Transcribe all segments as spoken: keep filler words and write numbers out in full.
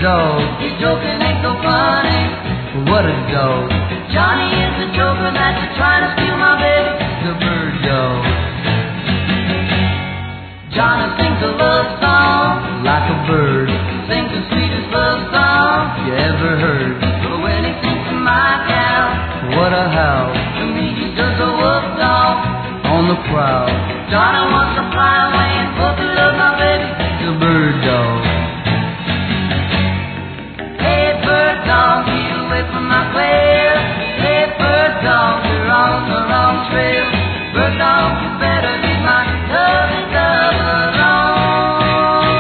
dog. His joking ain't so funny. What a dog. Johnny is the joker that's trying to steal my baby. The bird dog. Johnny sings a love song like a bird. Sings the sweetest love song you ever heard. But when he sings to my gal, what a howl. To me he's just a wolf dog on the prowl. Johnny wants to fly away and puppy love my baby. The bird dog. Hey bird dog, get away from my quail. Hey bird dog, you're on the wrong trail. Bird dog, you better leave my lovey dove alone.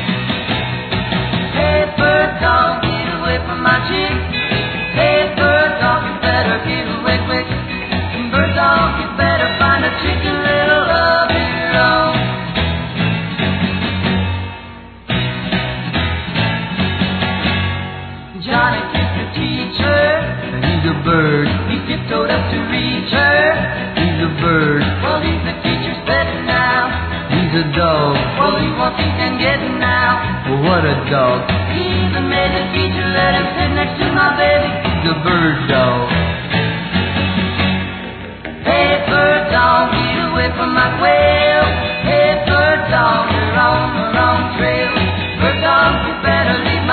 Hey bird dog, get away from my chick. Hey bird dog, you better get away quick. Bird dog, you better find a chicken little of your own. Johnny kissed the teacher, and he's a bird. He tiptoed up to reach her. He's a bird. Well, he's the teacher's pet now. He's a dog. Well, he wants he can get now. Well, what a dog. He even made the teacher let him sit next to my baby. He's a bird dog. Hey, bird dog, get away from my quail. Hey, bird dog, you're on the wrong trail. Bird dog, you better leave